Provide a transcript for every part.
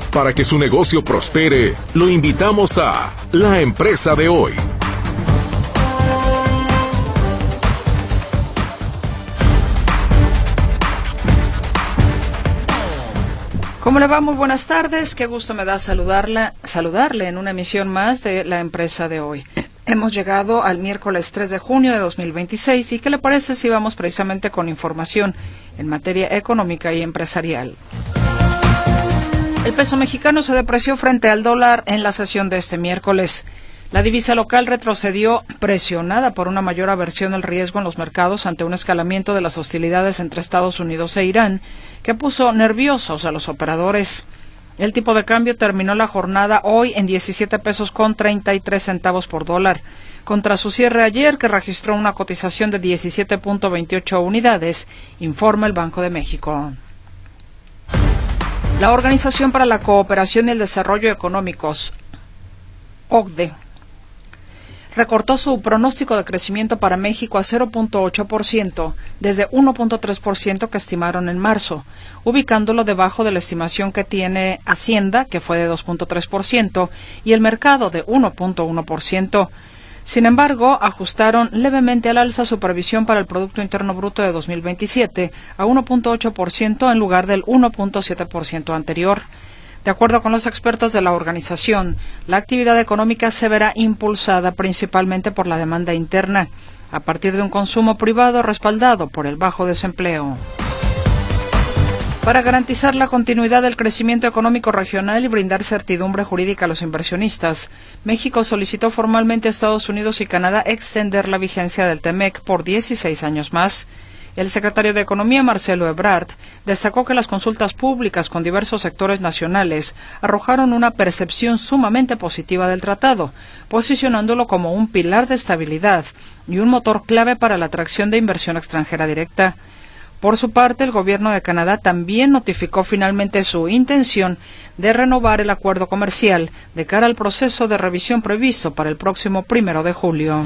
Para que su negocio prospere, lo invitamos a La Empresa de Hoy. ¿Cómo le va? Muy buenas tardes. Qué gusto me da saludarle en una emisión más de La Empresa de Hoy. Hemos llegado al miércoles 3 de junio de 2026 y ¿qué le parece si vamos precisamente con información en materia económica y empresarial? El peso mexicano se depreció frente al dólar en la sesión de este miércoles. La divisa local retrocedió presionada por una mayor aversión al riesgo en los mercados ante un escalamiento de las hostilidades entre Estados Unidos e Irán, que puso nerviosos a los operadores. El tipo de cambio terminó la jornada hoy en 17 pesos con 33 centavos por dólar, contra su cierre ayer, que registró una cotización de 17.28 unidades, informa el Banco de México. La Organización para la Cooperación y el Desarrollo Económicos, OCDE, recortó su pronóstico de crecimiento para México a 0.8% desde 1.3% que estimaron en marzo, ubicándolo debajo de la estimación que tiene Hacienda, que fue de 2.3%, y el mercado de 1.1%. Sin embargo, ajustaron levemente al alza su previsión para el Producto Interno Bruto de 2027 a 1.8% en lugar del 1.7% anterior. De acuerdo con los expertos de la organización, la actividad económica se verá impulsada principalmente por la demanda interna, a partir de un consumo privado respaldado por el bajo desempleo. Para garantizar la continuidad del crecimiento económico regional y brindar certidumbre jurídica a los inversionistas, México solicitó formalmente a Estados Unidos y Canadá extender la vigencia del TEMEC por 16 años más. El secretario de Economía, Marcelo Ebrard, destacó que las consultas públicas con diversos sectores nacionales arrojaron una percepción sumamente positiva del tratado, posicionándolo como un pilar de estabilidad y un motor clave para la atracción de inversión extranjera directa. Por su parte, el gobierno de Canadá también notificó finalmente su intención de renovar el acuerdo comercial de cara al proceso de revisión previsto para el próximo 1 de julio.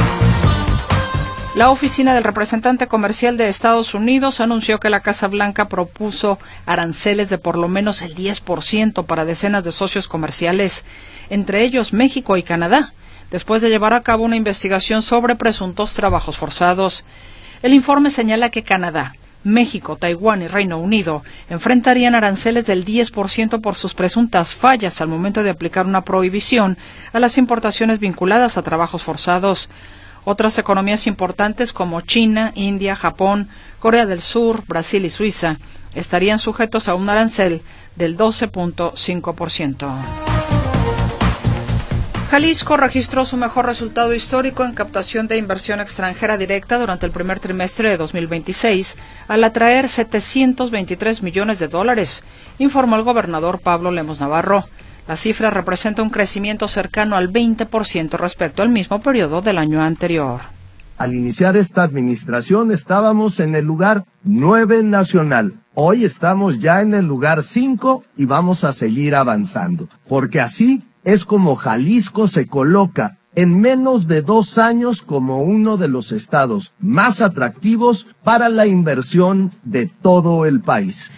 La oficina del representante comercial de Estados Unidos anunció que la Casa Blanca propuso aranceles de por lo menos el 10% para decenas de socios comerciales, entre ellos México y Canadá, después de llevar a cabo una investigación sobre presuntos trabajos forzados. El informe señala que Canadá, México, Taiwán y Reino Unido enfrentarían aranceles del 10% por sus presuntas fallas al momento de aplicar una prohibición a las importaciones vinculadas a trabajos forzados. Otras economías importantes como China, India, Japón, Corea del Sur, Brasil y Suiza estarían sujetos a un arancel del 12.5%. Jalisco registró su mejor resultado histórico en captación de inversión extranjera directa durante el primer trimestre de 2026, al atraer 723 millones de dólares, informó el gobernador Pablo Lemos Navarro. La cifra representa un crecimiento cercano al 20% respecto al mismo periodo del año anterior. Al iniciar esta administración estábamos en el lugar 9 nacional. Hoy estamos ya en el lugar 5 y vamos a seguir avanzando, porque así es como Jalisco se coloca en menos de 2 años como uno de los estados más atractivos para la inversión de todo el país.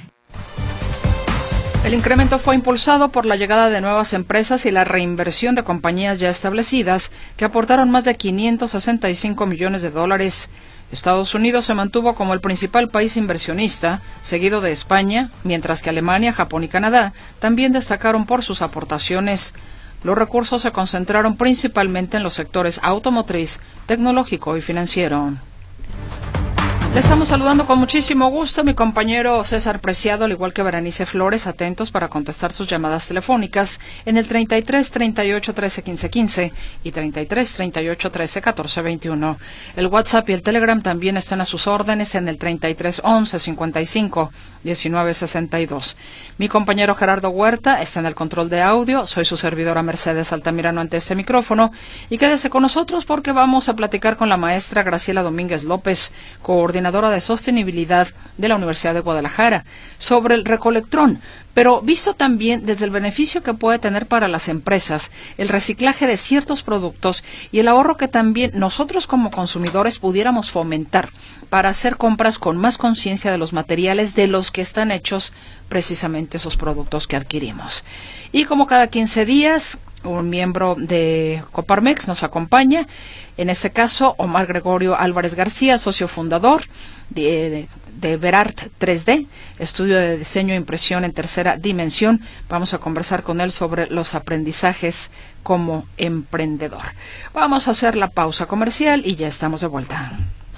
El incremento fue impulsado por la llegada de nuevas empresas y la reinversión de compañías ya establecidas, que aportaron más de 565 millones de dólares. Estados Unidos se mantuvo como el principal país inversionista, seguido de España, mientras que Alemania, Japón y Canadá también destacaron por sus aportaciones. Los recursos se concentraron principalmente en los sectores automotriz, tecnológico y financiero. Le estamos saludando con muchísimo gusto a mi compañero César Preciado, al igual que Berenice Flores, atentos para contestar sus llamadas telefónicas en el 33 38 13 15 15 y 33 38 13 14 21. El WhatsApp y el Telegram también están a sus órdenes en el 33 11 55 19 62. Mi compañero Gerardo Huerta está en el control de audio. Soy su servidora Mercedes Altamirano ante este micrófono y quédese con nosotros porque vamos a platicar con la maestra Graciela Domínguez López, coordinadora coordinadora de sostenibilidad de la Universidad de Guadalajara, sobre el recolectrón, pero visto también desde el beneficio que puede tener para las empresas, el reciclaje de ciertos productos y el ahorro que también nosotros como consumidores pudiéramos fomentar para hacer compras con más conciencia de los materiales de los que están hechos precisamente esos productos que adquirimos. Y como cada 15 días, un miembro de Coparmex nos acompaña, en este caso Omar Gregorio Álvarez García, socio fundador de Verart 3D, estudio de diseño e impresión en tercera dimensión. Vamos a conversar con él sobre los aprendizajes como emprendedor. Vamos a hacer la pausa comercial y ya estamos de vuelta.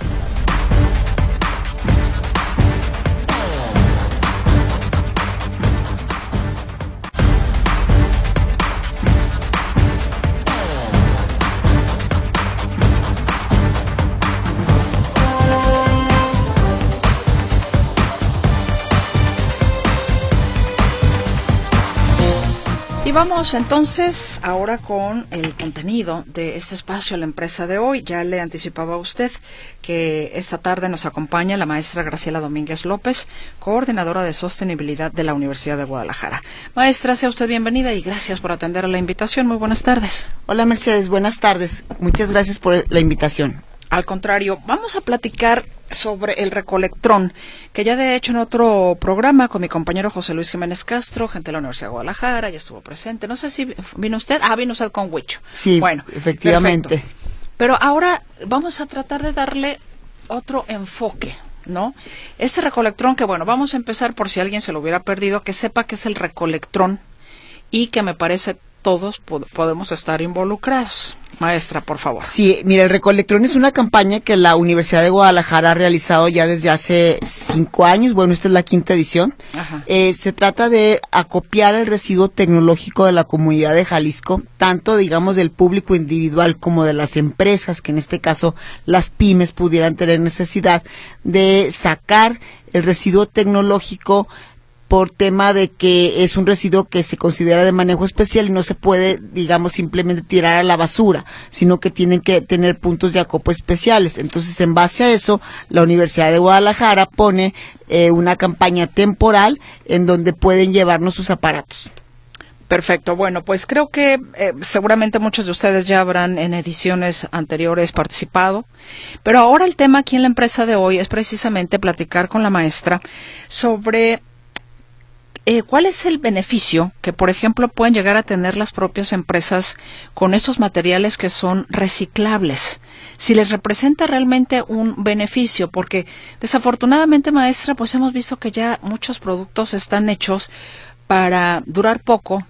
Y vamos entonces ahora con el contenido de este espacio, la empresa de hoy. Ya le anticipaba a usted que esta tarde nos acompaña la maestra Graciela Domínguez López, coordinadora de sostenibilidad de la Universidad de Guadalajara. Maestra, sea usted bienvenida y gracias por atender a la invitación. Muy buenas tardes. Hola Mercedes, buenas tardes. Muchas gracias por la invitación. Al contrario, vamos a platicar sobre el recolectrón, que ya de hecho en otro programa con mi compañero José Luis Jiménez Castro, gente de la Universidad de Guadalajara, ya estuvo presente. No sé si vino usted. Vino usted con Huicho. Sí, bueno, efectivamente. Perfecto. Pero ahora vamos a tratar de darle otro enfoque, ¿no? Este recolectrón que, bueno, vamos a empezar por si alguien se lo hubiera perdido, que sepa que es el recolectrón y que me parece todos podemos estar involucrados. Maestra, por favor. Sí, mira, el Recolectrón es una campaña que la Universidad de Guadalajara ha realizado ya desde hace 5 años. Bueno, esta es la 5ª edición. Se trata de acopiar el residuo tecnológico de la comunidad de Jalisco, tanto, digamos, del público individual como de las empresas, que en este caso las pymes pudieran tener necesidad de sacar el residuo tecnológico por tema de que es un residuo que se considera de manejo especial y no se puede, digamos, simplemente tirar a la basura, sino que tienen que tener puntos de acopio especiales. Entonces, en base a eso, la Universidad de Guadalajara pone una campaña temporal en donde pueden llevarnos sus aparatos. Perfecto. Bueno, pues creo que seguramente muchos de ustedes ya habrán en ediciones anteriores participado, pero ahora el tema aquí en la empresa de hoy es precisamente platicar con la maestra sobre ¿cuál es el beneficio que, por ejemplo, pueden llegar a tener las propias empresas con estos materiales que son reciclables? Si les representa realmente un beneficio, porque desafortunadamente, maestra, pues hemos visto que ya muchos productos están hechos para durar poco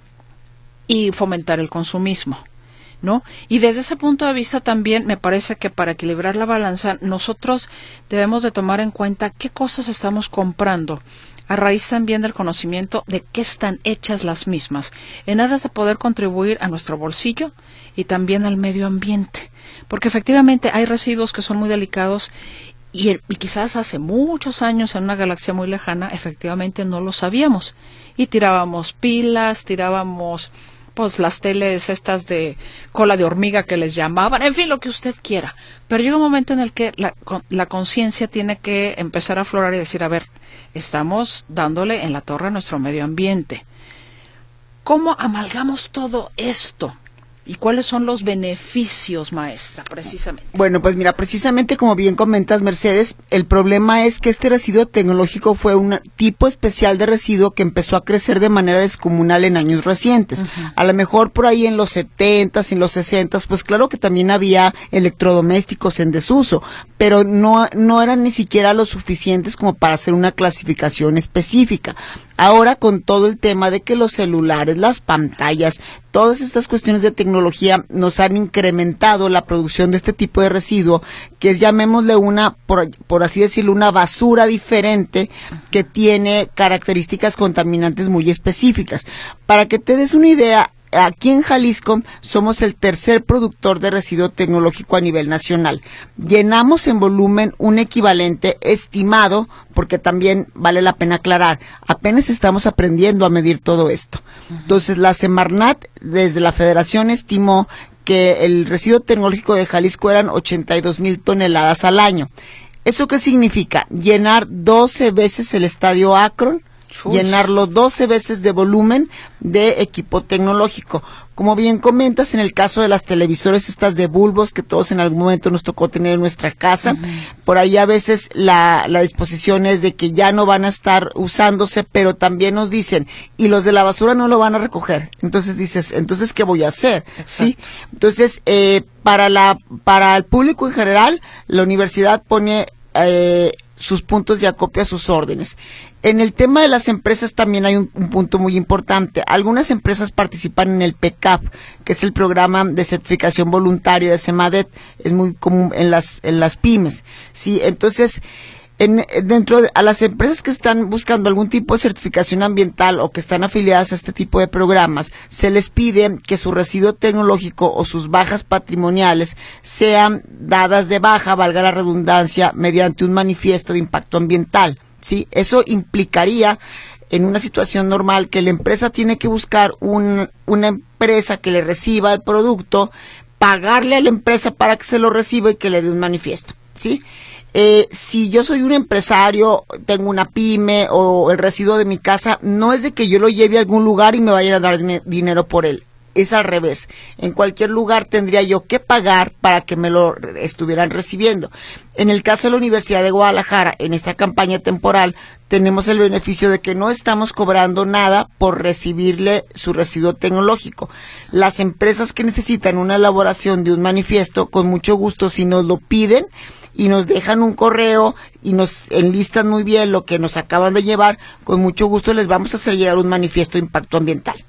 y fomentar el consumismo, ¿no? Y desde ese punto de vista también me parece que para equilibrar la balanza nosotros debemos de tomar en cuenta qué cosas estamos comprando a raíz también del conocimiento de qué están hechas las mismas, en aras de poder contribuir a nuestro bolsillo y también al medio ambiente, porque efectivamente hay residuos que son muy delicados y quizás hace muchos años en una galaxia muy lejana efectivamente no lo sabíamos y tirábamos pilas, tirábamos pues las teles estas de cola de hormiga que les llamaban, en fin, lo que usted quiera, pero llega un momento en el que la conciencia tiene que empezar a aflorar y decir, a ver, estamos dándole en la torre a nuestro medio ambiente. ¿Cómo amalgamos todo esto? ¿Y cuáles son los beneficios, maestra, precisamente? Bueno, pues mira, precisamente como bien comentas, Mercedes, el problema es que este residuo tecnológico fue un tipo especial de residuo que empezó a crecer de manera descomunal en años recientes. A lo mejor por ahí en los 70s, en los 60s, pues claro que también había electrodomésticos en desuso, pero no eran ni siquiera lo suficientes como para hacer una clasificación específica. Ahora, con todo el tema de que los celulares, las pantallas, todas estas cuestiones de tecnología nos han incrementado la producción de este tipo de residuo, que es, llamémosle por así decirlo, una basura diferente que tiene características contaminantes muy específicas. Para que te des una idea, aquí en Jalisco somos el tercer productor de residuo tecnológico a nivel nacional. Llenamos en volumen un equivalente estimado, porque también vale la pena aclarar, apenas estamos aprendiendo a medir todo esto. Entonces, la Semarnat, desde la Federación, estimó que el residuo tecnológico de Jalisco eran 82,000 toneladas al año. ¿Eso qué significa? Llenar 12 veces el estadio Akron, llenarlo 12 veces de volumen de equipo tecnológico. Como bien comentas, en el caso de las televisores estas de bulbos que todos en algún momento nos tocó tener en nuestra casa, por ahí a veces la disposición es de que ya no van a estar usándose, pero también nos dicen, y los de la basura no lo van a recoger. Entonces dices, ¿entonces qué voy a hacer? ¿Sí? Entonces, para el público en general, la universidad pone sus puntos de acopio a sus órdenes. En el tema de las empresas también hay un punto muy importante. Algunas empresas participan en el PCAP, que es el programa de certificación voluntaria de CEMADET. Es muy común en las pymes. Sí, entonces, a las empresas que están buscando algún tipo de certificación ambiental o que están afiliadas a este tipo de programas, se les pide que su residuo tecnológico o sus bajas patrimoniales sean dadas de baja, valga la redundancia, mediante un manifiesto de impacto ambiental. ¿Sí? Eso implicaría, en una situación normal, que la empresa tiene que buscar una empresa que le reciba el producto, pagarle a la empresa para que se lo reciba y que le dé un manifiesto, ¿sí? Si yo soy un empresario, tengo una pyme o el residuo de mi casa, no es de que yo lo lleve a algún lugar y me vayan a dar dinero por él. Es al revés. En cualquier lugar tendría yo que pagar para que me lo estuvieran recibiendo. En el caso de la Universidad de Guadalajara, en esta campaña temporal, tenemos el beneficio de que no estamos cobrando nada por recibirle su residuo tecnológico. Las empresas que necesitan una elaboración de un manifiesto, con mucho gusto, si nos lo piden y nos dejan un correo y nos enlistan muy bien lo que nos acaban de llevar, con mucho gusto les vamos a hacer llegar un manifiesto de impacto ambiental.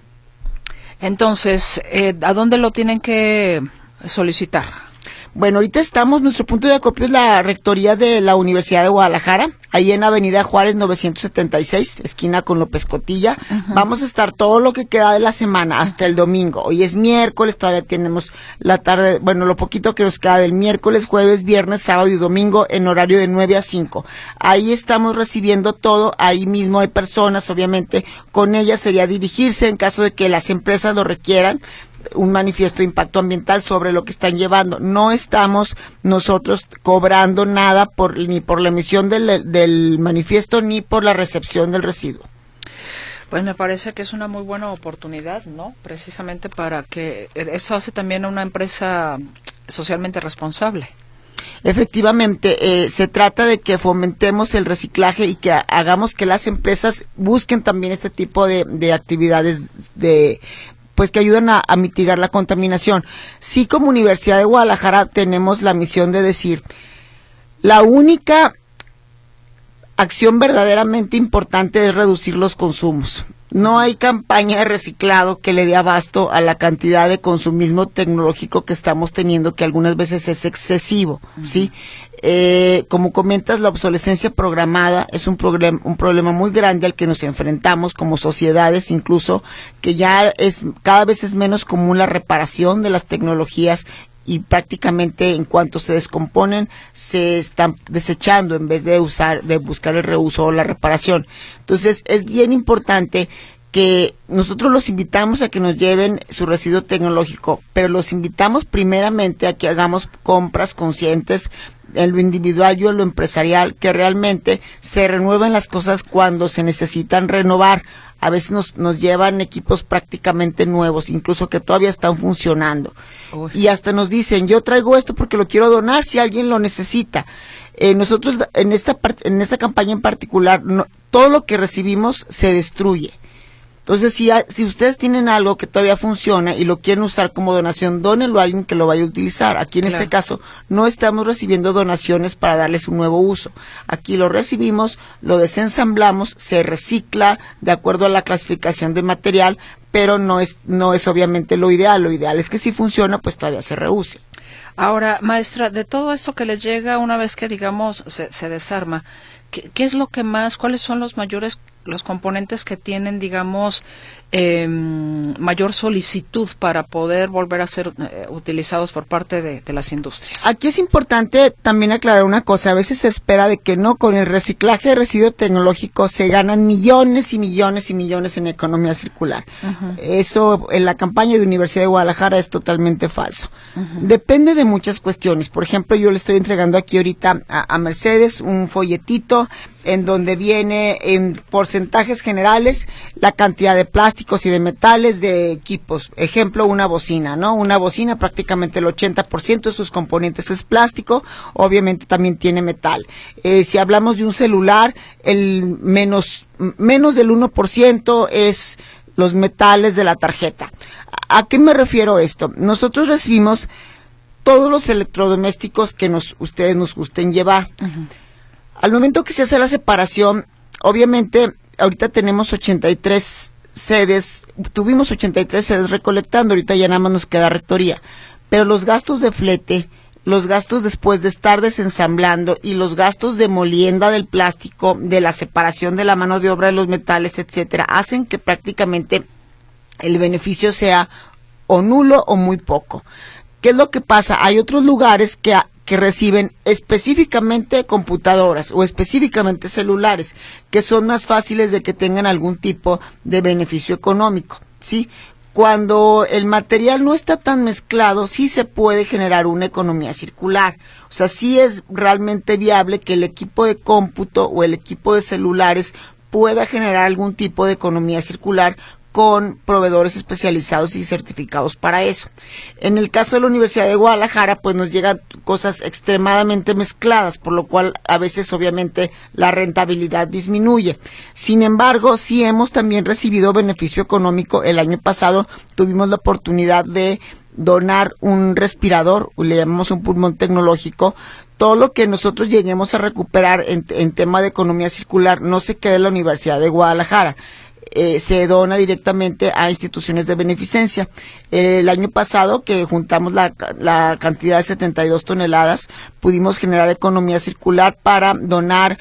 Entonces, ¿a dónde lo tienen que solicitar? Bueno, ahorita nuestro punto de acopio es la Rectoría de la Universidad de Guadalajara, ahí en Avenida Juárez 976, esquina con López Cotilla. Vamos a estar todo lo que queda de la semana hasta el domingo. Hoy es miércoles, todavía tenemos la tarde, bueno, lo poquito que nos queda del miércoles, jueves, viernes, sábado y domingo en horario de 9 a 5. Ahí estamos recibiendo todo, ahí mismo hay personas, obviamente, con ellas sería dirigirse en caso de que las empresas lo requieran, un manifiesto de impacto ambiental sobre lo que están llevando. No estamos nosotros cobrando nada ni por la emisión del manifiesto ni por la recepción del residuo. Pues me parece que es una muy buena oportunidad, ¿no? Precisamente para que eso hace también a una empresa socialmente responsable. Efectivamente, se trata de que fomentemos el reciclaje y que hagamos que las empresas busquen también este tipo de actividades pues que ayudan a mitigar la contaminación. Sí, como Universidad de Guadalajara tenemos la misión de decir, la única acción verdaderamente importante es reducir los consumos. No hay campaña de reciclado que le dé abasto a la cantidad de consumismo tecnológico que estamos teniendo, que algunas veces es excesivo, ¿sí? Como comentas, la obsolescencia programada es un problema muy grande al que nos enfrentamos como sociedades, incluso que ya cada vez es menos común la reparación de las tecnologías y prácticamente en cuanto se descomponen se están desechando en vez de buscar el reuso o la reparación. Entonces es bien importante que nosotros los invitamos a que nos lleven su residuo tecnológico, pero los invitamos primeramente a que hagamos compras conscientes en lo individual y en lo empresarial, que realmente se renueven las cosas cuando se necesitan renovar. A veces nos llevan equipos prácticamente nuevos, incluso que todavía están funcionando. Uy. Y hasta nos dicen, yo traigo esto porque lo quiero donar si alguien lo necesita. Nosotros en esta campaña en particular, todo lo que recibimos se destruye. Entonces, si ustedes tienen algo que todavía funciona y lo quieren usar como donación, dónenlo a alguien que lo vaya a utilizar. Aquí en este caso no estamos recibiendo donaciones para darles un nuevo uso. Aquí lo recibimos, lo desensamblamos, se recicla de acuerdo a la clasificación de material, pero no es obviamente lo ideal. Lo ideal es que si funciona, pues todavía se reuse. Ahora, maestra, de todo esto que les llega una vez que, digamos, se desarma, ¿qué es lo que más, cuáles son los mayores los componentes que tienen, digamos, mayor solicitud para poder volver a ser utilizados por parte de las industrias. Aquí es importante también aclarar una cosa. A veces se espera de que no, con el reciclaje de residuos tecnológicos se ganan millones y millones y millones en economía circular. Eso en la campaña de Universidad de Guadalajara es totalmente falso. Depende de muchas cuestiones. Por ejemplo, yo le estoy entregando aquí ahorita a Mercedes un folletito en donde viene en porcentajes generales la cantidad de plásticos y de metales de equipos. Ejemplo, una bocina, ¿no? Una bocina, prácticamente el 80% de sus componentes es plástico, obviamente también tiene metal. Si hablamos de un celular, el menos del 1% es los metales de la tarjeta. ¿A qué me refiero esto? Nosotros recibimos todos los electrodomésticos que ustedes nos gusten llevar. Al momento que se hace la separación, obviamente, ahorita tenemos 83 sedes, tuvimos 83 sedes recolectando, ahorita ya nada más nos queda rectoría, pero los gastos de flete, los gastos después de estar desensamblando y los gastos de molienda del plástico, de la separación de la mano de obra de los metales, etcétera, hacen que prácticamente el beneficio sea o nulo o muy poco. ¿Qué es lo que pasa? Hay otros lugares que reciben específicamente computadoras o específicamente celulares, que son más fáciles de que tengan algún tipo de beneficio económico, ¿sí? Cuando el material no está tan mezclado, sí se puede generar una economía circular. O sea, sí es realmente viable que el equipo de cómputo o el equipo de celulares pueda generar algún tipo de economía circular con proveedores especializados y certificados para eso. En el caso de la Universidad de Guadalajara, pues nos llegan cosas extremadamente mezcladas, por lo cual a veces obviamente la rentabilidad disminuye. Sin embargo, sí hemos también recibido beneficio económico. El año pasado tuvimos la oportunidad de donar un respirador, le llamamos un pulmón tecnológico. Todo lo que nosotros lleguemos a recuperar en tema de economía circular no se queda en la Universidad de Guadalajara. Se dona directamente a instituciones de beneficencia. El año pasado, que juntamos la cantidad de 72 toneladas, pudimos generar economía circular para donar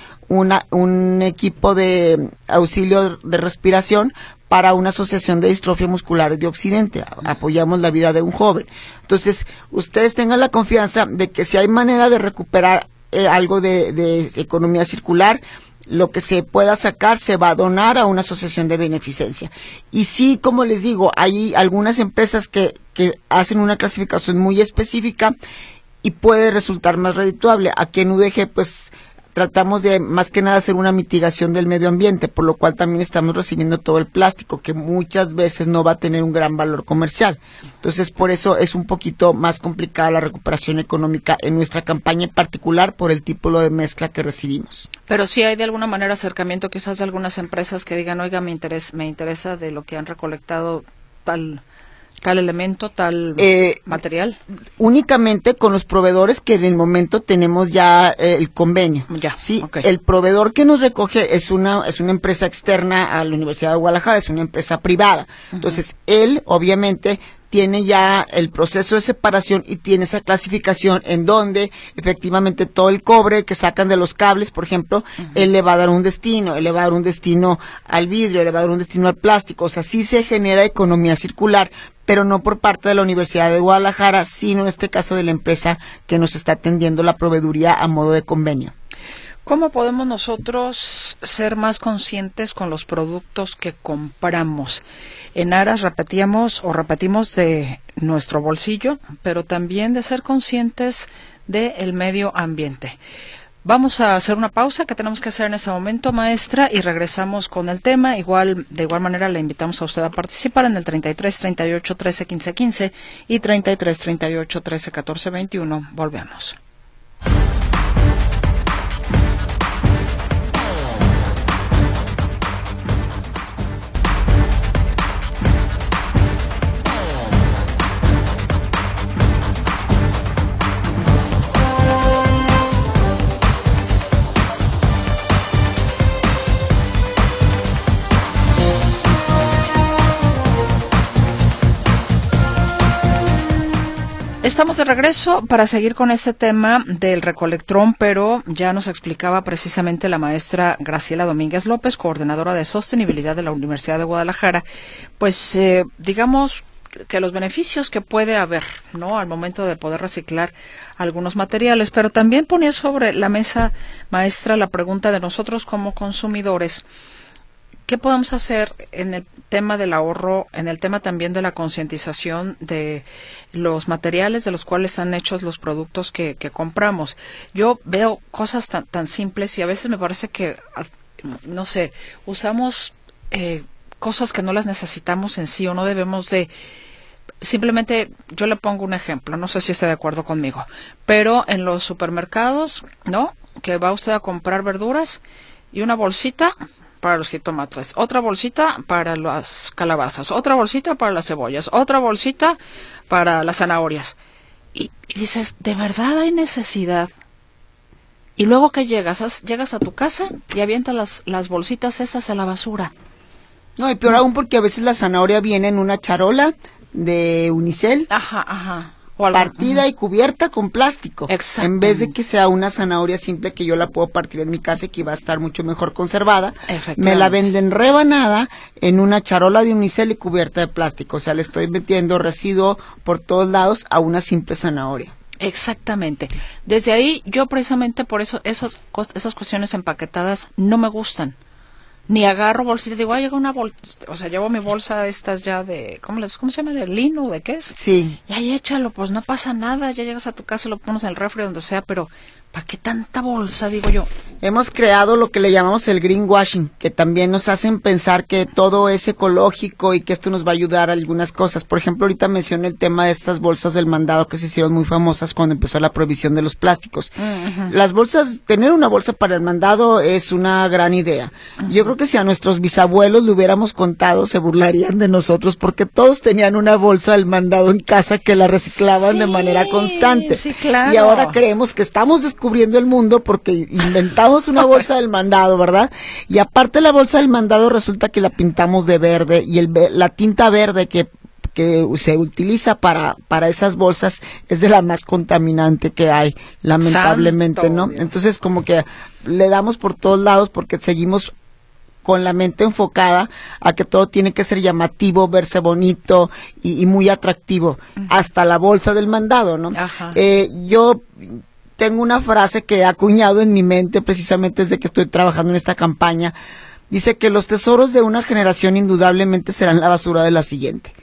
un equipo de auxilio de respiración para una asociación de distrofia muscular de Occidente. Apoyamos la vida de un joven. Entonces, ustedes tengan la confianza de que si hay manera de recuperar algo de economía circular, lo que se pueda sacar se va a donar a una asociación de beneficencia. Y sí, como les digo, hay algunas empresas que hacen una clasificación muy específica y puede resultar más redituable. Aquí en UDG, pues, tratamos de, más que nada, hacer una mitigación del medio ambiente, por lo cual también estamos recibiendo todo el plástico, que muchas veces no va a tener un gran valor comercial. Entonces, por eso es un poquito más complicada la recuperación económica en nuestra campaña, en particular por el tipo de mezcla que recibimos. Pero sí hay de alguna manera acercamiento quizás de algunas empresas que digan, oiga, me interesa de lo que han recolectado tal elemento, tal material. Únicamente con los proveedores que en el momento tenemos ya el convenio. Ya, sí, okay. El proveedor que nos recoge es una empresa externa a la Universidad de Guadalajara, es una empresa privada. Entonces, él obviamente tiene ya el proceso de separación y tiene esa clasificación en donde efectivamente todo el cobre que sacan de los cables, por ejemplo, él le va a dar un destino, él le va a dar un destino al vidrio, le va a dar un destino al plástico. O sea, sí se genera economía circular, pero no por parte de la Universidad de Guadalajara, sino en este caso de la empresa que nos está atendiendo la proveeduría a modo de convenio. ¿Cómo podemos nosotros ser más conscientes con los productos que compramos? En aras repetimos de nuestro bolsillo, pero también de ser conscientes del medio ambiente. Vamos a hacer una pausa que tenemos que hacer en ese momento, maestra, y regresamos con el tema. De igual manera le invitamos a usted a participar en el 33 38 13 15 15 y 33 38 13 14 21. Volvemos. Estamos de regreso para seguir con este tema del recolectrón, pero ya nos explicaba precisamente la maestra Graciela Domínguez López, coordinadora de sostenibilidad de la Universidad de Guadalajara, pues digamos que los beneficios que puede haber, ¿no?, al momento de poder reciclar algunos materiales, pero también ponía sobre la mesa, maestra, la pregunta de nosotros como consumidores. ¿Qué podemos hacer en el tema del ahorro, en el tema también de la concientización de los materiales de los cuales están hechos los productos que compramos? Yo veo cosas tan simples y a veces me parece que, no sé, usamos cosas que no las necesitamos en sí o no debemos de... Simplemente, yo le pongo un ejemplo, no sé si está de acuerdo conmigo, pero en los supermercados, ¿no?, que va usted a comprar verduras y una bolsita para los jitomates, otra bolsita para las calabazas, otra bolsita para las cebollas, otra bolsita para las zanahorias. Y dices, ¿de verdad hay necesidad? Y luego que llegas a tu casa y avientas las bolsitas esas a la basura. No, y peor aún porque a veces la zanahoria viene en una charola de unicel. Ajá. Partida y cubierta con plástico. Exacto. En vez de que sea una zanahoria simple que yo la puedo partir en mi casa y que va a estar mucho mejor conservada, me la venden rebanada en una charola de unicel y cubierta de plástico. O sea, le estoy metiendo residuo por todos lados a una simple zanahoria. Exactamente. Desde ahí, yo precisamente por eso, esas cuestiones empaquetadas no me gustan. Ni agarro bolsita, digo, llega una bolsa, o sea, llevo mi bolsa estas ya de, ¿cómo se llama? ¿De lino? ¿De qué es? Sí. Y ahí échalo, pues no pasa nada, ya llegas a tu casa, lo pones en el refri, donde sea, pero ¿para qué tanta bolsa, digo yo? Hemos creado lo que le llamamos el greenwashing, que también nos hacen pensar que todo es ecológico y que esto nos va a ayudar a algunas cosas. Por ejemplo, ahorita mencioné el tema de estas bolsas del mandado que se hicieron muy famosas cuando empezó la prohibición de los plásticos. Uh-huh. Las bolsas, tener una bolsa para el mandado es una gran idea. Uh-huh. Yo creo que si a nuestros bisabuelos le hubiéramos contado, se burlarían de nosotros porque todos tenían una bolsa del mandado en casa que la reciclaban de manera constante. Sí, claro. Y ahora creemos que estamos descubriendo el mundo porque inventamos una bolsa del mandado, ¿verdad? Y aparte la bolsa del mandado resulta que la pintamos de verde y la tinta verde que se utiliza para esas bolsas es de la más contaminante que hay, lamentablemente, ¿no? Entonces como que le damos por todos lados porque seguimos con la mente enfocada a que todo tiene que ser llamativo, verse bonito y muy atractivo, hasta la bolsa del mandado, ¿no? Ajá. Yo tengo una frase que he acuñado en mi mente precisamente desde que estoy trabajando en esta campaña. Dice que los tesoros de una generación indudablemente serán la basura de la siguiente.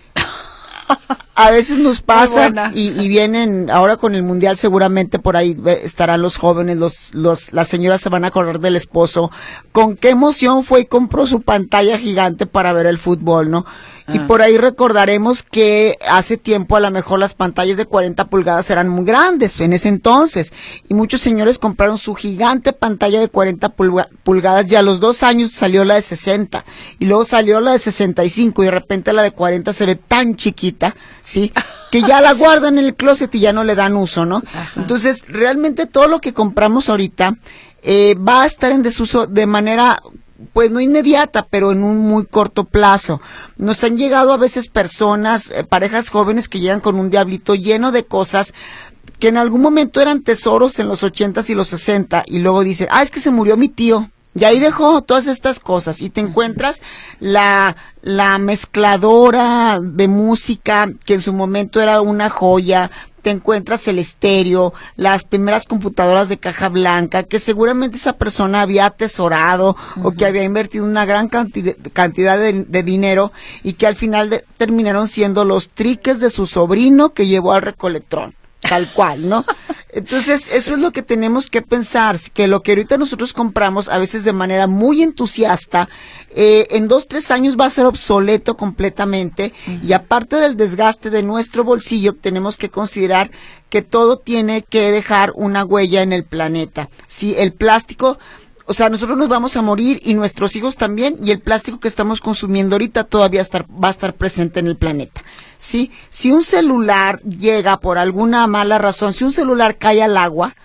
A veces nos pasa y vienen, ahora con el mundial seguramente por ahí estarán los jóvenes, las señoras se van a acordar del esposo, con qué emoción fue y compró su pantalla gigante para ver el fútbol, ¿no? Y por ahí recordaremos que hace tiempo a lo mejor las pantallas de 40 pulgadas eran muy grandes en ese entonces y muchos señores compraron su gigante pantalla de 40 pulgadas y a los 2 años salió la de 60 y luego salió la de 65 y de repente la de 40 se ve tan chiquita, ¿sí? Que ya la guardan en el closet y ya no le dan uso, ¿no? Ajá. Entonces realmente todo lo que compramos ahorita va a estar en desuso de manera... pues no inmediata, pero en un muy corto plazo. Nos han llegado a veces personas, parejas jóvenes que llegan con un diablito lleno de cosas que en algún momento eran tesoros en los 80s y los 60 y luego dicen, es que se murió mi tío. Y ahí dejó todas estas cosas y te encuentras la mezcladora de música que en su momento era una joya, te encuentras el estéreo, las primeras computadoras de caja blanca, que seguramente esa persona había atesorado o que había invertido una gran cantidad de dinero y que al final terminaron siendo los triques de su sobrino que llevó al recolectrón. Tal cual, ¿no? Entonces, eso es lo que tenemos que pensar, que lo que ahorita nosotros compramos, a veces de manera muy entusiasta, en 2-3 años va a ser obsoleto completamente, y aparte del desgaste de nuestro bolsillo, tenemos que considerar que todo tiene que dejar una huella en el planeta. Sí, el plástico... O sea, nosotros nos vamos a morir y nuestros hijos también, y el plástico que estamos consumiendo ahorita todavía va a estar presente en el planeta. ¿Sí? Si un celular llega por alguna mala razón, si un celular cae al agua,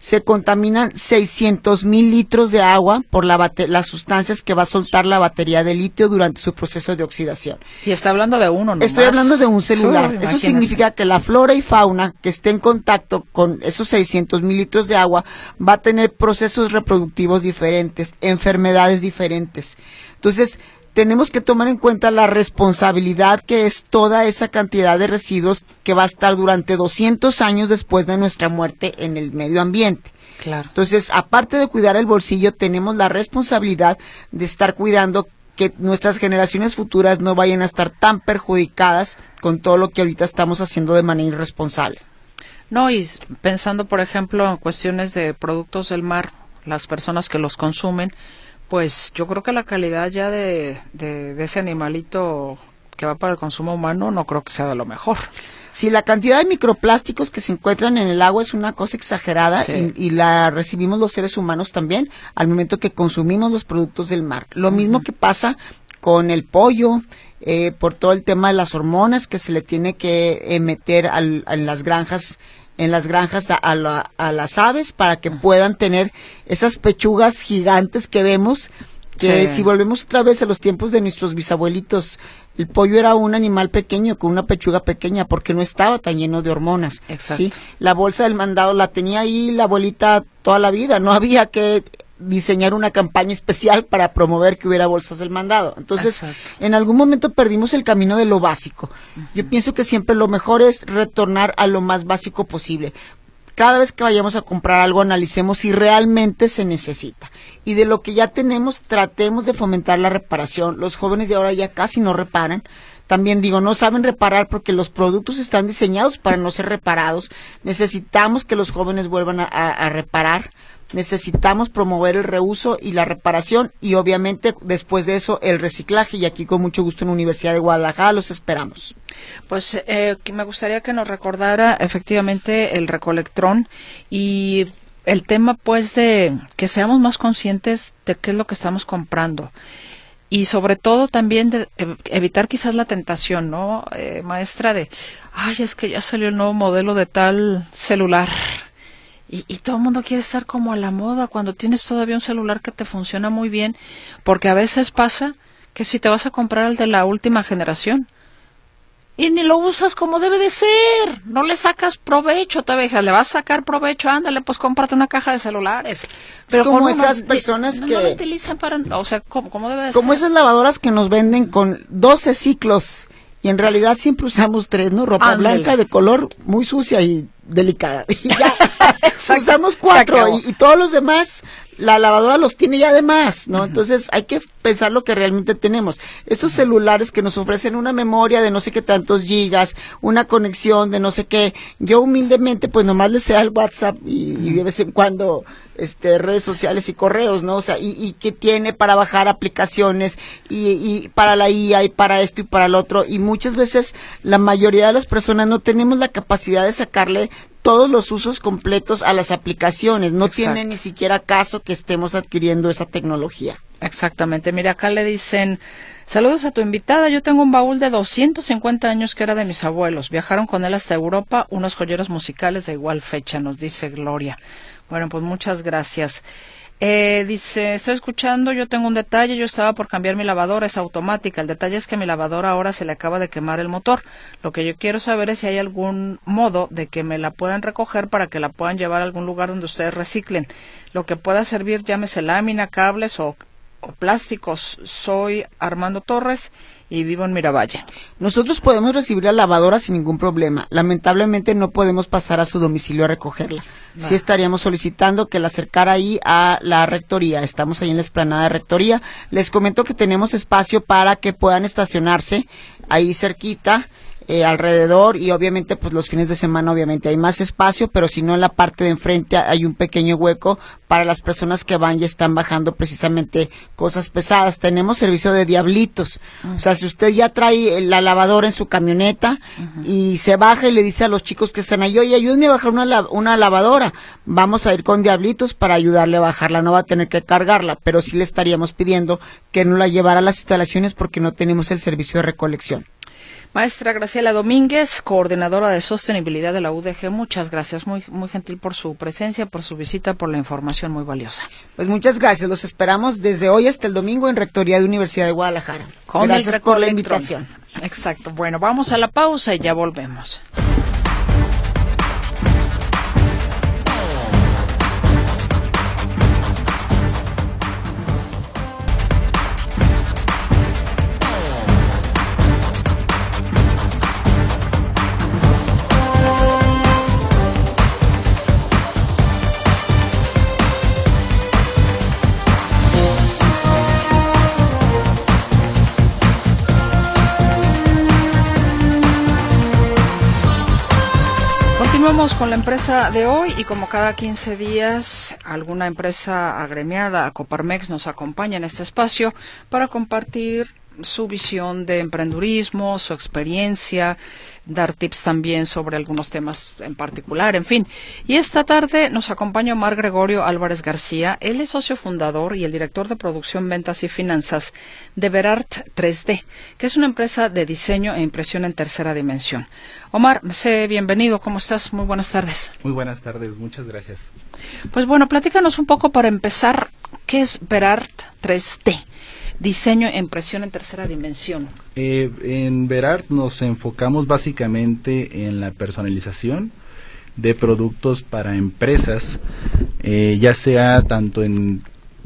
se contaminan 600,000 litros de agua por las sustancias que va a soltar la batería de litio durante su proceso de oxidación. Y está hablando de uno, ¿no? Estoy hablando de un celular. Eso significa que la flora y fauna que esté en contacto con esos 600,000 litros de agua va a tener procesos reproductivos diferentes, enfermedades diferentes. Entonces, tenemos que tomar en cuenta la responsabilidad que es toda esa cantidad de residuos que va a estar durante 200 años después de nuestra muerte en el medio ambiente. Claro. Entonces, aparte de cuidar el bolsillo, tenemos la responsabilidad de estar cuidando que nuestras generaciones futuras no vayan a estar tan perjudicadas con todo lo que ahorita estamos haciendo de manera irresponsable. No, y pensando, por ejemplo, en cuestiones de productos del mar, las personas que los consumen, pues yo creo que la calidad ya de ese animalito que va para el consumo humano no creo que sea de lo mejor. Sí, la cantidad de microplásticos que se encuentran en el agua es una cosa exagerada, sí, y la recibimos los seres humanos también al momento que consumimos los productos del mar. Lo mismo que pasa con el pollo, por todo el tema de las hormonas que se le tiene que meter en las granjas a las aves para que puedan tener esas pechugas gigantes que vemos, que si volvemos otra vez a los tiempos de nuestros bisabuelitos, el pollo era un animal pequeño con una pechuga pequeña porque no estaba tan lleno de hormonas. Exacto. ¿Sí? La bolsa del mandado la tenía ahí la abuelita toda la vida, no había que diseñar una campaña especial para promover que hubiera bolsas del mandado. Entonces, en algún momento perdimos el camino de lo básico. Yo pienso que siempre lo mejor es retornar a lo más básico posible. Cada vez que vayamos a comprar algo, analicemos si realmente se necesita. Y de lo que ya tenemos, tratemos de fomentar la reparación. Los jóvenes de ahora ya casi no reparan. También digo, no saben reparar porque los productos están diseñados para no ser reparados. Necesitamos que los jóvenes vuelvan a reparar. Necesitamos promover el reuso y la reparación y obviamente después de eso el reciclaje, y aquí con mucho gusto en la Universidad de Guadalajara los esperamos. Pues me gustaría que nos recordara efectivamente el recolectrón y el tema pues de que seamos más conscientes de qué es lo que estamos comprando. Y sobre todo también de evitar quizás la tentación, ¿no, maestra? Ay, es que ya salió el nuevo modelo de tal celular. Y todo el mundo quiere estar como a la moda cuando tienes todavía un celular que te funciona muy bien. Porque a veces pasa que si te vas a comprar el de la última generación y ni lo usas como debe de ser, no le sacas provecho, todavía le vas a sacar provecho, ándale, pues cómprate una caja de celulares. Pero como esas personas que no lo utilizan para, o sea, como debe de como ser. Esas lavadoras que nos venden con 12 ciclos y en realidad siempre usamos 3, ¿no? Ropa blanca de color muy sucia y delicada. Y ya usamos 4 y todos los demás, la lavadora los tiene ya de más, ¿no? Entonces hay que pensar lo que realmente tenemos. Esos celulares que nos ofrecen una memoria de no sé qué tantos gigas, una conexión de no sé qué, yo humildemente pues nomás les sé al WhatsApp y de vez en cuando redes sociales y correos, ¿no? O sea, y que tiene para bajar aplicaciones y para la IA y para esto y para el otro, y muchas veces la mayoría de las personas no tenemos la capacidad de sacarle todos los usos completos a las aplicaciones, no tiene ni siquiera caso que estemos adquiriendo esa tecnología. Exactamente, mira, acá le dicen, saludos a tu invitada, yo tengo un baúl de 250 años que era de mis abuelos, viajaron con él hasta Europa, unos joyeros musicales de igual fecha, nos dice Gloria. Bueno, pues muchas gracias. Dice, estoy escuchando, yo tengo un detalle, yo estaba por cambiar mi lavadora, es automática, el detalle es que mi lavadora ahora se le acaba de quemar el motor, lo que yo quiero saber es si hay algún modo de que me la puedan recoger para que la puedan llevar a algún lugar donde ustedes reciclen, lo que pueda servir, llámese lámina, cables o plásticos. Soy Armando Torres y vivo en Miravalle. Nosotros podemos recibir la lavadora sin ningún problema. Lamentablemente no podemos pasar a su domicilio a recogerla. Sí estaríamos solicitando que la acercara ahí a la rectoría. Estamos ahí en la explanada de rectoría. Les comento que tenemos espacio para que puedan estacionarse ahí cerquita, alrededor, y obviamente pues los fines de semana obviamente hay más espacio, pero si no en la parte de enfrente hay un pequeño hueco para las personas que van y están bajando precisamente cosas pesadas. Tenemos servicio de diablitos, o sea, si usted ya trae la lavadora en su camioneta y se baja y le dice a los chicos que están ahí, oye, ayúdenme a bajar una lavadora, vamos a ir con diablitos para ayudarle a bajarla, no va a tener que cargarla, pero sí le estaríamos pidiendo que no la llevara a las instalaciones porque no tenemos el servicio de recolección. Maestra Graciela Domínguez, coordinadora de sostenibilidad de la UDG, muchas gracias, muy gentil por su presencia, por su visita, por la información muy valiosa. Pues muchas gracias, los esperamos desde hoy hasta el domingo en Rectoría de Universidad de Guadalajara. Gracias por la invitación. Exacto, bueno, vamos a la pausa y ya volvemos. Continuamos con la empresa de hoy y como cada 15 días alguna empresa agremiada a Coparmex nos acompaña en este espacio para compartir su visión de emprendurismo, su experiencia, dar tips también sobre algunos temas en particular, en fin. Y esta tarde nos acompaña Omar Gregorio Álvarez García. Él es socio fundador y el director de producción, ventas y finanzas de Verart 3D, que es una empresa de diseño e impresión en tercera dimensión. Omar, sé bienvenido. ¿Cómo estás? Muy buenas tardes. Muy buenas tardes. Muchas gracias. Pues bueno, platícanos un poco para empezar, ¿qué es Verart 3D? Diseño e impresión en tercera dimensión. En Verart nos enfocamos básicamente en la personalización de productos para empresas, ya sea tanto en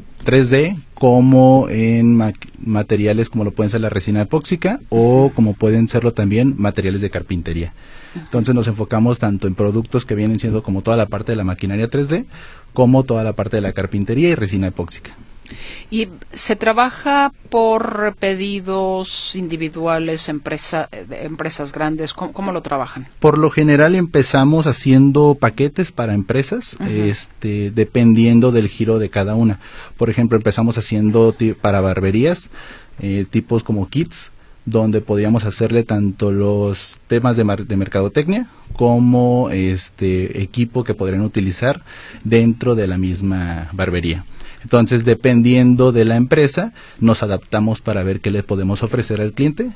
3D como en materiales como lo pueden ser la resina epóxica o como pueden serlo también materiales de carpintería. Entonces nos enfocamos tanto en productos que vienen siendo como toda la parte de la maquinaria 3D como toda la parte de la carpintería y resina epóxica. ¿Y se trabaja por pedidos individuales, empresas grandes? ¿Cómo lo trabajan? Por lo general empezamos haciendo paquetes para empresas, dependiendo del giro de cada una. Por ejemplo, empezamos haciendo para barberías, tipos como kits, donde podíamos hacerle tanto los temas de mercadotecnia como equipo que podrían utilizar dentro de la misma barbería. Entonces, dependiendo de la empresa, nos adaptamos para ver qué le podemos ofrecer al cliente.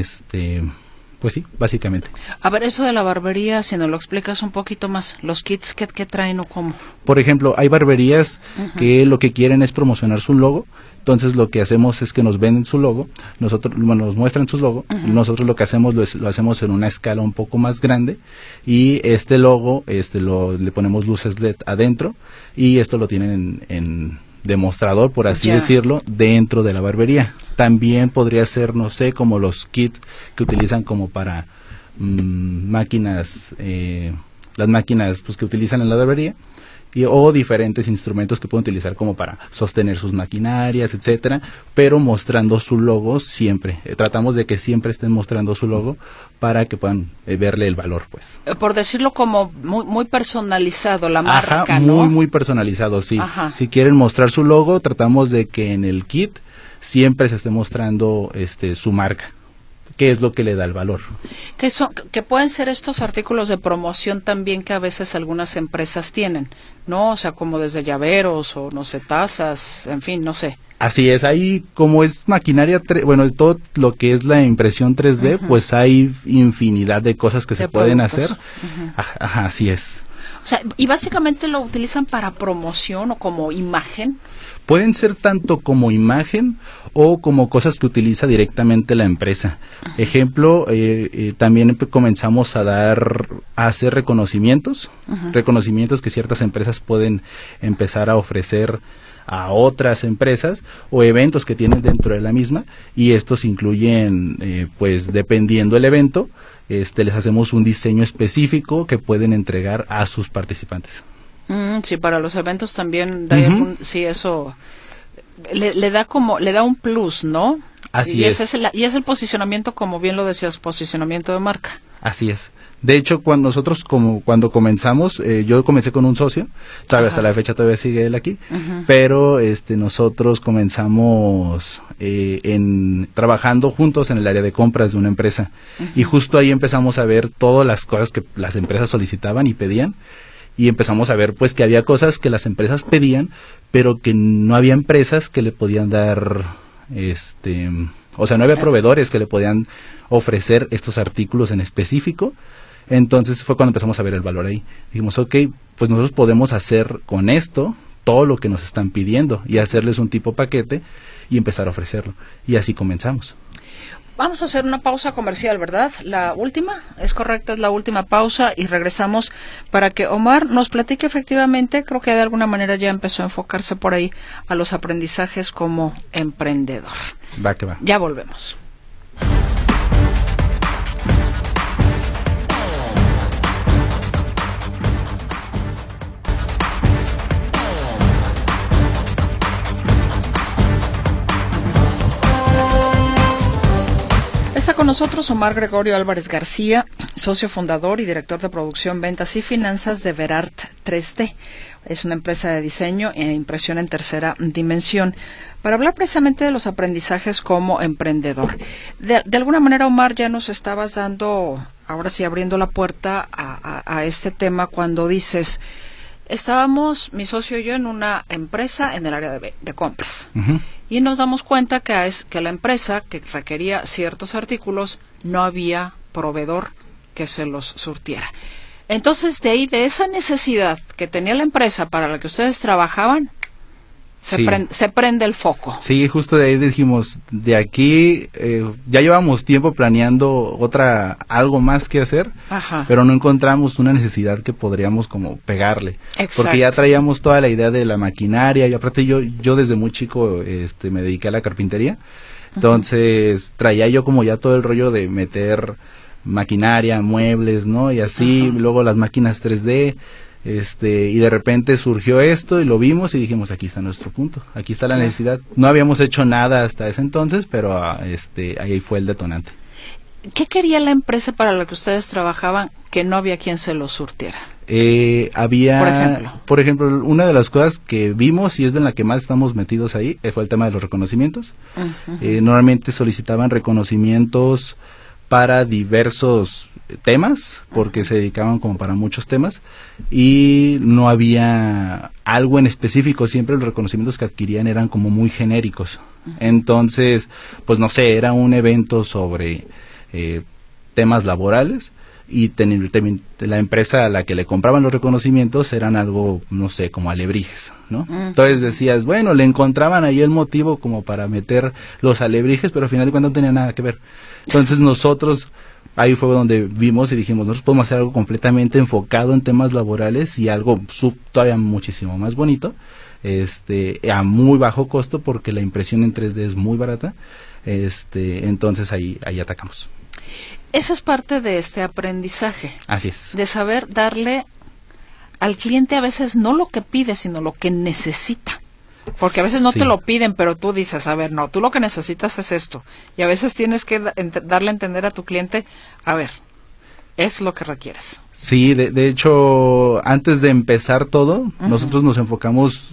Pues sí, básicamente. A ver, eso de la barbería, si nos lo explicas un poquito más, los kits, ¿qué traen o cómo? Por ejemplo, hay barberías que lo que quieren es promocionar su logo. Entonces lo que hacemos es que nos venden su logo, nos muestran su logo, nosotros lo que hacemos lo hacemos en una escala un poco más grande y este logo le ponemos luces LED adentro y esto lo tienen en demostrador, por así decirlo, dentro de la barbería. También podría ser, no sé, como los kits que utilizan como para máquinas, las máquinas pues que utilizan en la barbería. O diferentes instrumentos que pueden utilizar como para sostener sus maquinarias, etcétera, pero mostrando su logo siempre. Tratamos de que siempre estén mostrando su logo para que puedan verle el valor, pues. Por decirlo como muy personalizado la marca, ¿no? Muy personalizado, sí. Ajá. Si quieren mostrar su logo, tratamos de que en el kit siempre se esté mostrando su marca. ¿Qué es lo que le da el valor? Que pueden ser estos artículos de promoción también que a veces algunas empresas tienen, ¿no? O sea, como desde llaveros o, no sé, tazas, en fin, no sé. Así es, ahí como es maquinaria, es todo lo que es la impresión 3D, pues hay infinidad de cosas que se pueden hacer. Ajá, así es. O sea, y básicamente lo utilizan para promoción o como imagen. Pueden ser tanto como imagen o como cosas que utiliza directamente la empresa. Ejemplo, también comenzamos a hacer reconocimientos, reconocimientos que ciertas empresas pueden empezar a ofrecer a otras empresas o eventos que tienen dentro de la misma, y estos incluyen, pues dependiendo del evento, les hacemos un diseño específico que pueden entregar a sus participantes. Sí, para los eventos también, sí, eso le da un plus, ¿no? Así es. Y es el posicionamiento, como bien lo decías, posicionamiento de marca. Así es. De hecho, cuando comenzamos, yo comencé con un socio, hasta la fecha todavía sigue él aquí, pero nosotros comenzamos trabajando juntos en el área de compras de una empresa, y justo ahí empezamos a ver todas las cosas que las empresas solicitaban y pedían, y empezamos a ver pues que había cosas que las empresas pedían, pero que no había empresas que le podían dar o sea, no había proveedores que le podían ofrecer estos artículos en específico. Entonces fue cuando empezamos a ver el valor ahí. Dijimos, ok, pues nosotros podemos hacer con esto todo lo que nos están pidiendo y hacerles un tipo paquete y empezar a ofrecerlo. Y así comenzamos. Vamos a hacer una pausa comercial, ¿verdad? La última, es correcto, es la última pausa y regresamos para que Omar nos platique efectivamente, creo que de alguna manera ya empezó a enfocarse por ahí a los aprendizajes como emprendedor. Va que va. Ya volvemos. Está con nosotros Omar Gregorio Álvarez García, socio fundador y director de producción, ventas y finanzas de Verart 3D. Es una empresa de diseño e impresión en tercera dimensión, para hablar precisamente de los aprendizajes como emprendedor. De alguna manera, Omar, ya nos estabas dando, ahora sí, abriendo la puerta a este tema cuando dices, estábamos, mi socio y yo, en una empresa en el área de compras. Uh-huh. Y nos damos cuenta que la empresa que requería ciertos artículos no había proveedor que se los surtiera. Entonces, de ahí, de esa necesidad que tenía la empresa para la que ustedes trabajaban, se prende el foco. Sí, justo de ahí dijimos, de aquí ya llevamos tiempo planeando algo más que hacer, ajá, pero no encontramos una necesidad que podríamos como pegarle. Exacto. Porque ya traíamos toda la idea de la maquinaria y aparte yo desde muy chico me dediqué a la carpintería, entonces traía yo como ya todo el rollo de meter maquinaria, muebles, ¿no? Y así, ajá, luego las máquinas 3D. Y de repente surgió esto y lo vimos y dijimos, aquí está nuestro punto, aquí está la necesidad. No habíamos hecho nada hasta ese entonces, pero ahí fue el detonante. ¿Qué quería la empresa para la que ustedes trabajaban que no había quien se lo surtiera? Por ejemplo, una de las cosas que vimos y es de la que más estamos metidos ahí fue el tema de los reconocimientos. Uh-huh. Normalmente solicitaban reconocimientos para diversos temas, porque se dedicaban como para muchos temas y no había algo en específico, siempre los reconocimientos que adquirían eran como muy genéricos. Entonces, pues no sé, era un evento sobre temas laborales y la empresa a la que le compraban los reconocimientos eran algo, no sé, como alebrijes, ¿no? Entonces decías, bueno, le encontraban ahí el motivo como para meter los alebrijes, pero al final de cuentas no tenía nada que ver. Entonces nosotros, ahí fue donde vimos y dijimos, nosotros podemos hacer algo completamente enfocado en temas laborales y algo todavía muchísimo más bonito, a muy bajo costo porque la impresión en 3D es muy barata, entonces ahí atacamos. Esa es parte de este aprendizaje. Así es. De saber darle al cliente a veces no lo que pide, sino lo que necesita. Porque a veces no te lo piden, pero tú dices, a ver, no, tú lo que necesitas es esto. Y a veces tienes que darle a entender a tu cliente, a ver, es lo que requieres. Sí, de hecho, antes de empezar todo, uh-huh, nosotros nos enfocamos,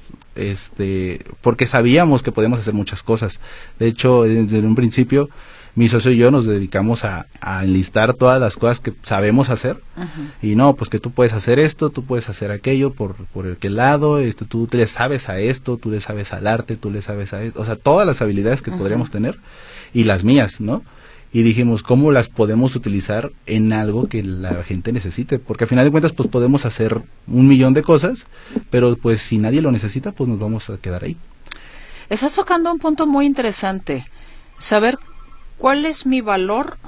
porque sabíamos que podíamos hacer muchas cosas. De hecho, desde un principio, mi socio y yo nos dedicamos a enlistar todas las cosas que sabemos hacer. Uh-huh. Y no, pues que tú puedes hacer esto, tú puedes hacer aquello, por aquel lado, tú le sabes a esto, tú le sabes al arte, tú le sabes a esto, o sea, todas las habilidades que, uh-huh, podríamos tener y las mías, ¿no? Y dijimos, ¿cómo las podemos utilizar en algo que la gente necesite? Porque al final de cuentas, pues podemos hacer 1,000,000 de cosas, pero pues si nadie lo necesita, pues nos vamos a quedar ahí. Estás tocando un punto muy interesante, saber ¿cuál es mi valor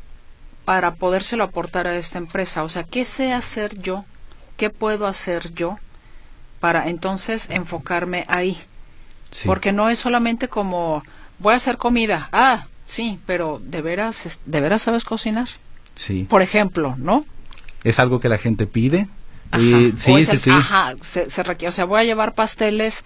para podérselo aportar a esta empresa? O sea, ¿qué sé hacer yo? ¿Qué puedo hacer yo para entonces enfocarme ahí? Sí. Porque no es solamente como, voy a hacer comida. Ah, sí, pero ¿de veras sabes cocinar? Sí. Por ejemplo, ¿no? Es algo que la gente pide. Ajá. Y sí. Ajá, se requiere. O sea, voy a llevar pasteles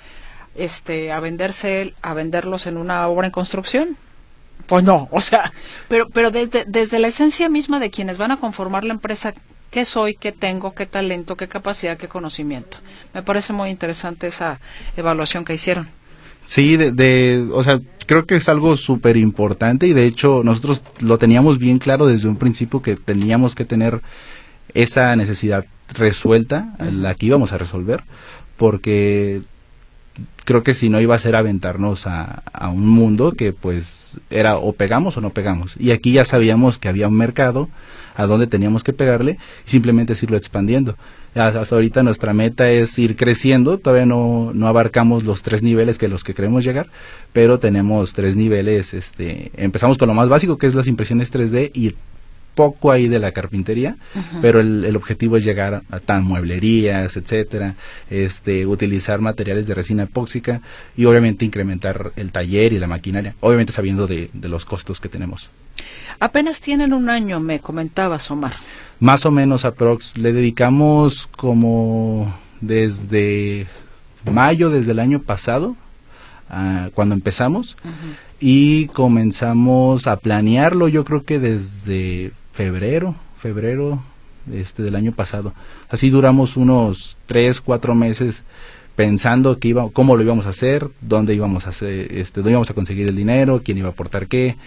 a venderlos en una obra en construcción. Pues no, o sea, pero desde la esencia misma de quienes van a conformar la empresa, ¿qué soy, qué tengo, qué talento, qué capacidad, qué conocimiento? Me parece muy interesante esa evaluación que hicieron. Sí, o sea, creo que es algo súper importante y de hecho nosotros lo teníamos bien claro desde un principio que teníamos que tener esa necesidad resuelta, uh-huh, la que íbamos a resolver, porque creo que si no iba a ser aventarnos a un mundo que pues era o pegamos o no pegamos. Y aquí ya sabíamos que había un mercado a donde teníamos que pegarle y simplemente es irlo expandiendo. Hasta ahorita nuestra meta es ir creciendo, todavía no abarcamos los 3 niveles que los que queremos llegar, pero tenemos 3 niveles, empezamos con lo más básico que es las impresiones 3D y poco ahí de la carpintería, pero el objetivo es llegar a tan mueblerías, etcétera, utilizar materiales de resina epóxica y obviamente incrementar el taller y la maquinaria, obviamente sabiendo de los costos que tenemos. Apenas tienen un año, me comentabas, Omar. Más o menos aprox, le dedicamos como desde mayo, desde el año pasado, cuando empezamos, y comenzamos a planearlo yo creo que desde febrero del año pasado. Así duramos unos 3-4 meses pensando cómo lo íbamos a hacer, dónde íbamos a hacer, dónde íbamos a conseguir el dinero, quién iba a aportar qué,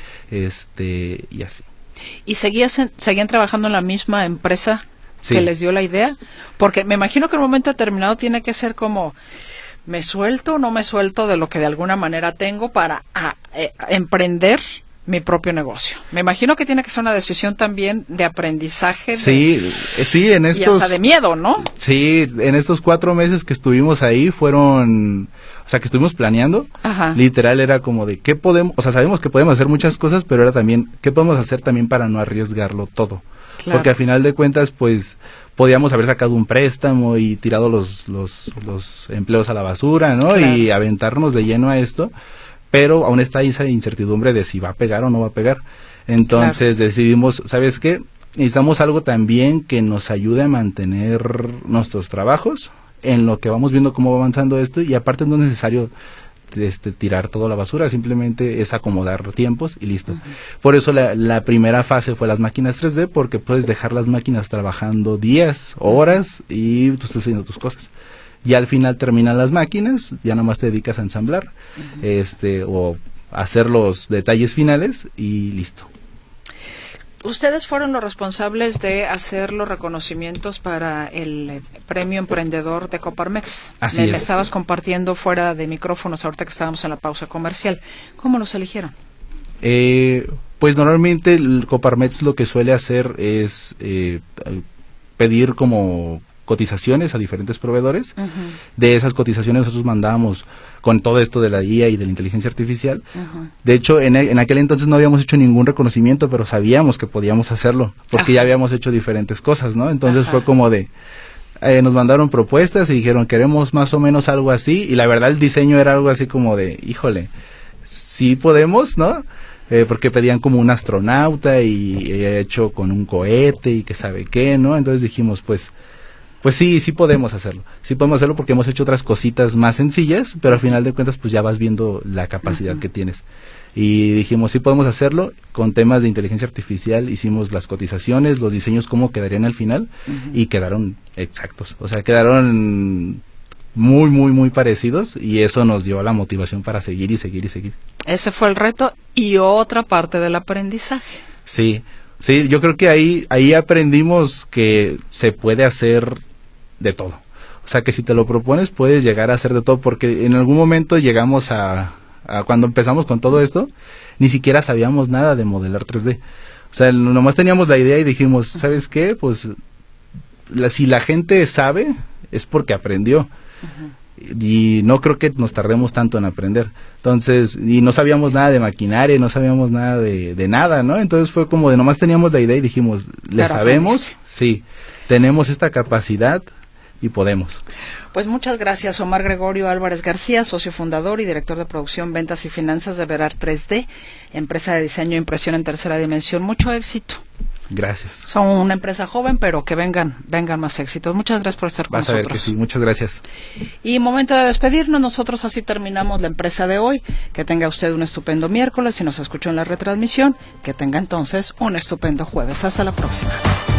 y así. ¿Y seguían trabajando en la misma empresa que les dio la idea? Porque me imagino que en un momento determinado tiene que ser como, ¿me suelto o no me suelto de lo que de alguna manera tengo para emprender mi propio negocio? Me imagino que tiene que ser una decisión también de aprendizaje. Sí, en estos... Y hasta de miedo, ¿no? Sí, en estos 4 meses que estuvimos ahí fueron... O sea, que estuvimos planeando, literal era como de, ¿qué podemos? O sea, sabemos que podemos hacer muchas cosas, pero era también, ¿qué podemos hacer también para no arriesgarlo todo? Claro. Porque al final de cuentas, pues, podíamos haber sacado un préstamo y tirado los empleos a la basura, ¿no? Claro. Y aventarnos de lleno a esto, pero aún está esa incertidumbre de si va a pegar o no va a pegar. Entonces decidimos, ¿sabes qué? Necesitamos algo también que nos ayude a mantener nuestros trabajos, en lo que vamos viendo cómo va avanzando esto, y aparte no es necesario tirar toda la basura, simplemente es acomodar tiempos y listo. Por eso la primera fase fue las máquinas 3D, porque puedes dejar las máquinas trabajando días, horas, y tú estás haciendo tus cosas. Y al final terminan las máquinas, ya nomás te dedicas a ensamblar, o hacer los detalles finales y listo. Ustedes fueron los responsables de hacer los reconocimientos para el Premio Emprendedor de Coparmex. Así es. Me estabas compartiendo fuera de micrófonos ahorita que estábamos en la pausa comercial. ¿Cómo los eligieron? Pues normalmente el Coparmex lo que suele hacer es pedir como cotizaciones a diferentes proveedores. De esas cotizaciones nosotros mandábamos con todo esto de la IA y de la inteligencia artificial. De hecho, en aquel entonces no habíamos hecho ningún reconocimiento, pero sabíamos que podíamos hacerlo, porque ya habíamos hecho diferentes cosas, ¿no? Entonces fue como de, nos mandaron propuestas y dijeron, queremos más o menos algo así, y la verdad el diseño era algo así como de, híjole, sí podemos, ¿no? Porque pedían como un astronauta y hecho con un cohete y que sabe qué, ¿no? Entonces dijimos, pues sí podemos hacerlo. Sí podemos hacerlo porque hemos hecho otras cositas más sencillas, pero al final de cuentas pues ya vas viendo la capacidad que tienes. Y dijimos, sí podemos hacerlo. Con temas de inteligencia artificial hicimos las cotizaciones, los diseños, cómo quedarían al final, y quedaron exactos. O sea, quedaron muy, muy, muy parecidos, y eso nos dio la motivación para seguir y seguir y seguir. Ese fue el reto y otra parte del aprendizaje. Sí, yo creo que ahí aprendimos que se puede hacer de todo. O sea, que si te lo propones puedes llegar a hacer de todo, porque en algún momento llegamos a cuando empezamos con todo esto, ni siquiera sabíamos nada de modelar 3D. O sea, nomás teníamos la idea y dijimos, ¿sabes qué? Pues si la gente sabe, es porque aprendió. Y no creo que nos tardemos tanto en aprender. Entonces, y no sabíamos nada de maquinaria, no sabíamos nada de nada, ¿no? Entonces fue como de nomás teníamos la idea y dijimos, ¿le sabemos? Sí, tenemos esta capacidad y podemos. Pues muchas gracias, Omar Gregorio Álvarez García, socio fundador y director de producción, ventas y finanzas de Verar 3D, empresa de diseño e impresión en tercera dimensión. Mucho éxito. Gracias. Son una empresa joven, pero que vengan más éxitos. Muchas gracias por estar con nosotros. Vas a ver que sí, muchas gracias. Y momento de despedirnos. Nosotros así terminamos la empresa de hoy. Que tenga usted un estupendo miércoles. Si nos escuchó en la retransmisión, que tenga entonces un estupendo jueves. Hasta la próxima.